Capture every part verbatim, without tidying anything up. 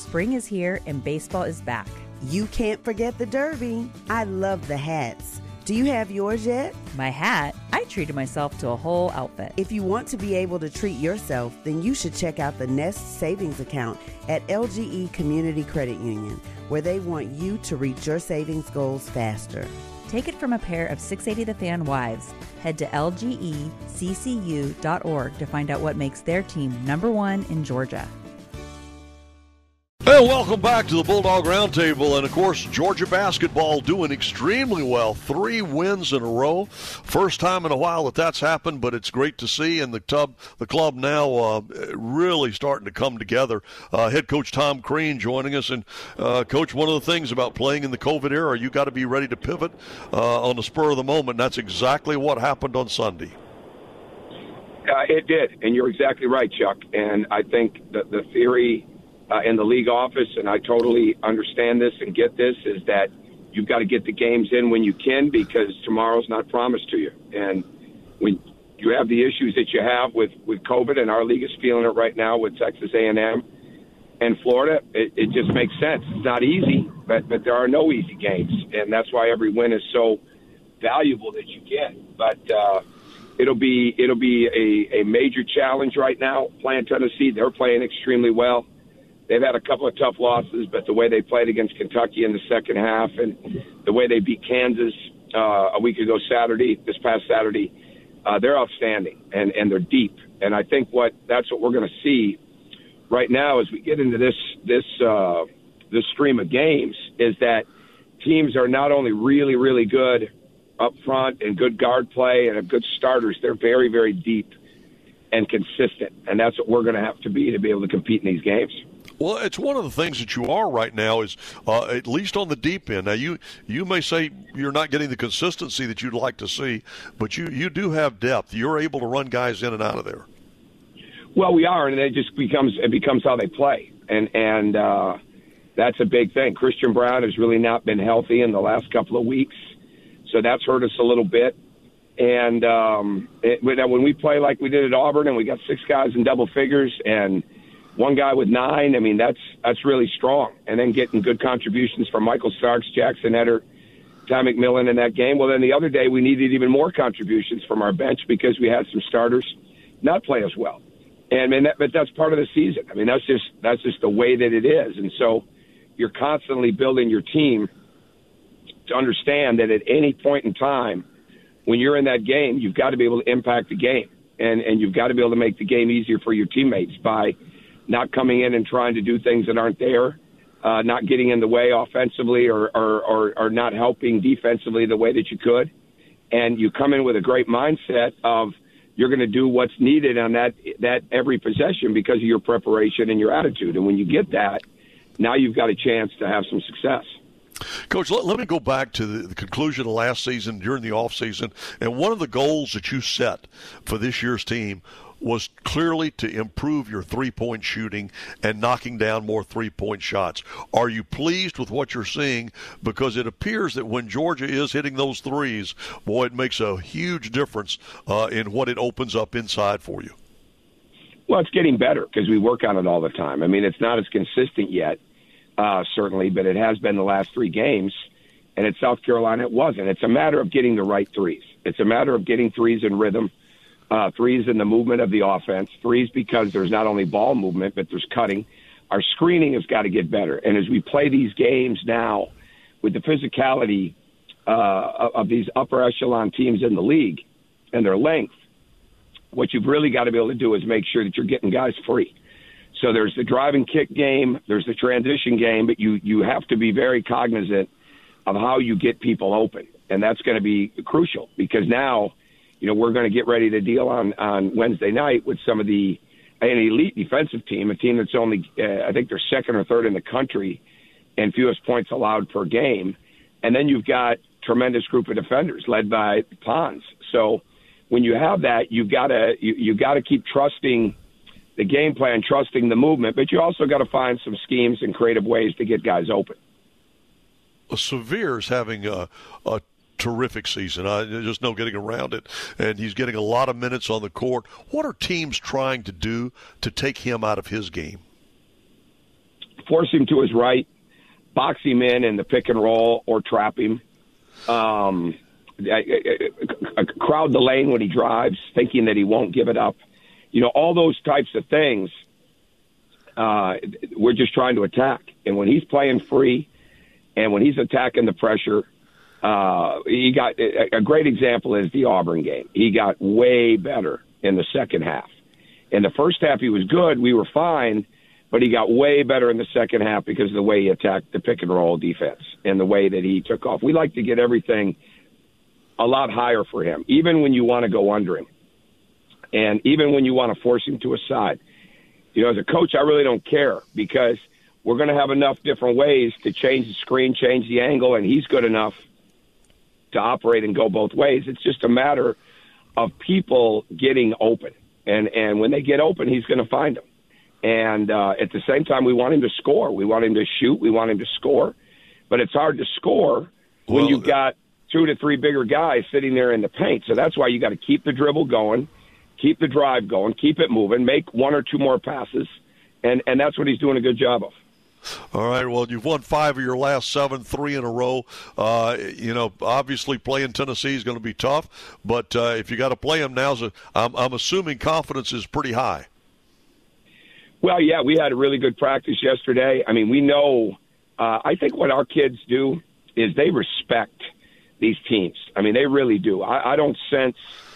Spring is here and baseball is back. You can't forget the Derby. I love the hats. Do you have yours yet? My hat? I treated myself to a whole outfit. If you want to be able to treat yourself, then you should check out the Nest Savings Account at L G E Community Credit Union, where they want you to reach your savings goals faster. Take it from a pair of six eighty The Fan wives. Head to L G E C C U dot org to find out what makes their team number one in Georgia. Hey, welcome back to the Bulldog Roundtable. And, of course, Georgia basketball doing extremely well. Three wins in a row. First time in a while that that's happened, but it's great to see. And the, tub, the club now uh, really starting to come together. Uh, head coach Tom Crean joining us. And, uh, Coach, one of the things about playing in the COVID era, you got to be ready to pivot uh, on the spur of the moment. And that's exactly what happened on Sunday. Uh, it did, and you're exactly right, Chuck. And I think that the theory – Uh, in the league office, and I totally understand this and get this, is that you've got to get the games in when you can, because tomorrow's not promised to you. And when you have the issues that you have with, with COVID, and our league is feeling it right now with Texas A and M and Florida, it, it just makes sense. It's not easy, but, but there are no easy games, and that's why every win is so valuable that you get. But uh, it'll be it'll be a, a major challenge right now playing Tennessee. They're playing extremely well. They've had a couple of tough losses, but the way they played against Kentucky in the second half and the way they beat Kansas uh, a week ago Saturday, this past Saturday, uh, they're outstanding, and, and they're deep. And I think what that's what we're going to see right now as we get into this this uh, this stream of games, is that teams are not only really, really good up front and good guard play and have good starters, they're very, very deep and consistent. And that's what we're going to have to be to be able to compete in these games. Well, it's one of the things that you are right now is uh, at least on the deep end. Now, you you may say you're not getting the consistency that you'd like to see, but you, you do have depth. You're able to run guys in and out of there. Well, we are, and it just becomes it becomes how they play, and and uh, that's a big thing. Christian Brown has really not been healthy in the last couple of weeks, so that's hurt us a little bit. And um, it, when we play like we did at Auburn, and we got six guys in double figures, and one guy with nine, I mean, that's that's really strong. And then getting good contributions from Michael Starks, Jackson Etter, Ty McMillan in that game. Well, then the other day we needed even more contributions from our bench because we had some starters not play as well. And I mean, that, but that's part of the season. I mean, that's just that's just the way that it is. And so you're constantly building your team to understand that at any point in time when you're in that game, you've got to be able to impact the game. And, and you've got to be able to make the game easier for your teammates by not coming in and trying to do things that aren't there, uh, not getting in the way offensively or, or, or, or not helping defensively the way that you could. And you come in with a great mindset of you're going to do what's needed on that that every possession because of your preparation and your attitude. And when you get that, now you've got a chance to have some success. Coach, let, let me go back to the, the conclusion of last season during the offseason. And one of the goals that you set for this year's team was clearly to improve your three-point shooting and knocking down more three-point shots. Are you pleased with what you're seeing? Because it appears that when Georgia is hitting those threes, boy, it makes a huge difference uh, in what it opens up inside for you. Well, it's getting better because we work on it all the time. I mean, it's not as consistent yet, uh, certainly, but it has been the last three games. And at South Carolina, it wasn't. It's a matter of getting the right threes. It's a matter of getting threes in rhythm. Uh, threes in the movement of the offense, threes because there's not only ball movement, but there's cutting. Our screening has got to get better. And as we play these games now with the physicality uh, of these upper echelon teams in the league and their length, what you've really got to be able to do is make sure that you're getting guys free. So there's the drive and kick game, there's the transition game, but you, you have to be very cognizant of how you get people open. And that's going to be crucial because now, you know, we're going to get ready to deal on, on Wednesday night with some of the an elite defensive team, a team that's only, uh, I think they're second or third in the country and fewest points allowed per game. And then you've got tremendous group of defenders led by Pons. So when you have that, you've got to you, you got to keep trusting the game plan, trusting the movement, but you also got to find some schemes and creative ways to get guys open. Severe's having a, a terrific season. I just no getting around it, and he's getting a lot of minutes on the court. What are teams trying to do to take him out of his game? force him to his right, box him in in the pick and roll, or trap him. Um, crowd the lane when he drives, thinking that he won't give it up. You know, all those types of things, uh, we're just trying to attack. And when he's playing free and when he's attacking the pressure, uh, he got a great example is the Auburn game. He got way better in the second half. In the first half, he was good. We were fine, but he got way better in the second half because of the way he attacked the pick and roll defense and the way that he took off. We like to get everything a lot higher for him, even when you want to go under him. And even when you want to force him to a side. You know, as a coach, I really don't care because we're going to have enough different ways to change the screen, change the angle, and he's good enough to operate and go both ways. It's just a matter of people getting open. And, and when they get open, he's going to find them. And uh, at the same time, we want him to score. We want him to shoot. We want him to score. But it's hard to score when well, you've got two to three bigger guys sitting there in the paint. So that's why you got to keep the dribble going, keep the drive going, keep it moving, make one or two more passes, and, and that's what he's doing a good job of. All right, well, you've won five of your last seven, three in a row. Uh, you know, obviously playing Tennessee is going to be tough, but uh, if you got to play them now, I'm, I'm assuming confidence is pretty high. Well, yeah, we had a really good practice yesterday. I mean, we know uh, – I think what our kids do is they respect these teams. I mean, they really do. I, I don't sense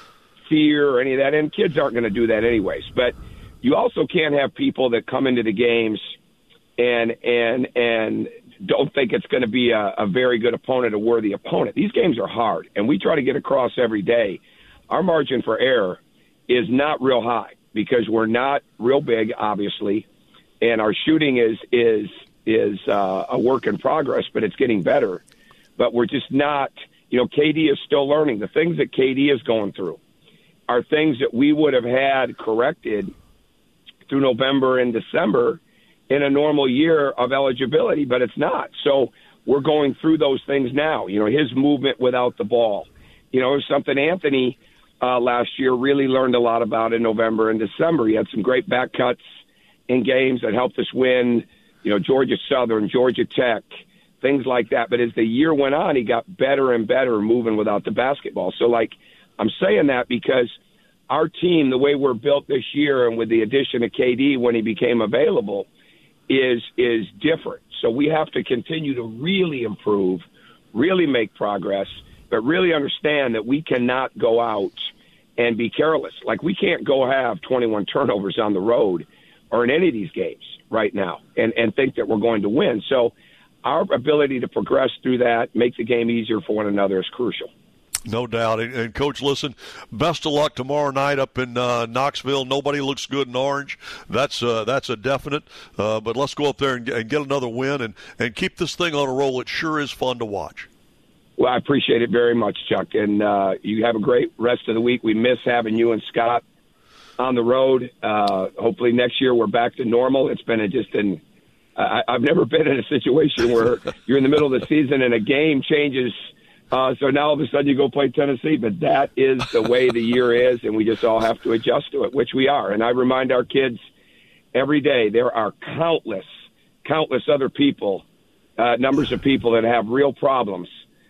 fear or any of that, and kids aren't going to do that anyways. But you also can't have people that come into the games – and and and don't think it's going to be a, a very good opponent, a worthy opponent. These games are hard, and we try to get across every day. Our margin for error is not real high because we're not real big, obviously, and our shooting is is is uh, a work in progress, but it's getting better. But we're just not, you know, K D is still learning. The things that K D is going through are things that we would have had corrected through November and December in a normal year of eligibility, but it's not. So we're going through those things now. You know, his movement without the ball. You know, it was something Anthony uh, last year really learned a lot about in November and December. He had some great back cuts in games that helped us win, you know, Georgia Southern, Georgia Tech, things like that. But as the year went on, he got better and better moving without the basketball. So, like, I'm saying that because our team, the way we're built this year and with the addition of K D when he became available, is is different. So we have to continue to really improve, really make progress, but really understand that we cannot go out and be careless. Like, we can't go have twenty-one turnovers on the road or in any of these games right now and, and think that we're going to win. So our ability to progress through that, make the game easier for one another is crucial. No doubt. And, and, Coach, listen, best of luck tomorrow night up in uh, Knoxville. Nobody looks good in orange. That's uh, that's a definite. Uh, but let's go up there and, and get another win and, and keep this thing on a roll. It sure is fun to watch. Well, I appreciate it very much, Chuck. And uh, you have a great rest of the week. We miss having you and Scott on the road. Uh, hopefully next year we're back to normal. It's been a, just an I, I've never been in a situation where you're in the middle of the season and a game changes – Uh, so now all of a sudden you go play Tennessee, but that is the way the year is, and we just all have to adjust to it, which we are. And I remind our kids every day there are countless, countless other people, uh, numbers of people that have real problems,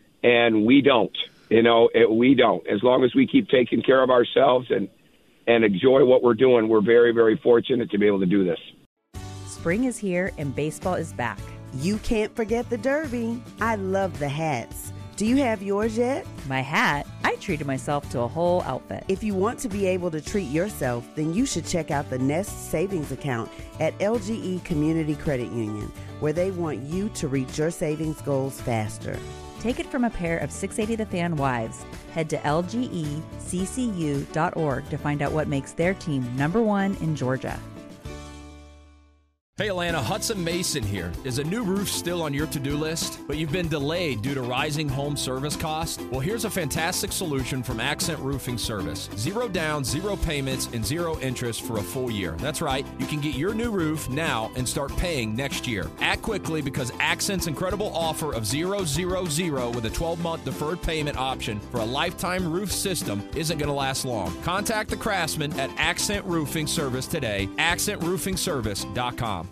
and we don't. You know, it, we don't. As long as we keep taking care of ourselves and, and enjoy what we're doing, we're very, very fortunate to be able to do this. Spring is here, and baseball is back. You can't forget the Derby. I love the hats. Do you have yours yet? My hat? I treated myself to a whole outfit. If you want to be able to treat yourself, then you should check out the Nest Savings Account at L G E Community Credit Union, where they want you to reach your savings goals faster. Take it from a pair of six eighty The Fan wives. Head to L G E C C U dot org to find out what makes their team number one in Georgia. Hey Atlanta, Hudson Mason here. Is a new roof still on your to-do list, but you've been delayed due to rising home service costs? Well, here's a fantastic solution from Accent Roofing Service. Zero down, zero payments, and zero interest for a full year. That's right, you can get your new roof now and start paying next year. Act quickly because Accent's incredible offer of zero, zero, zero with a twelve-month deferred payment option for a lifetime roof system isn't going to last long. Contact the craftsman at Accent Roofing Service today, accent roofing service dot com.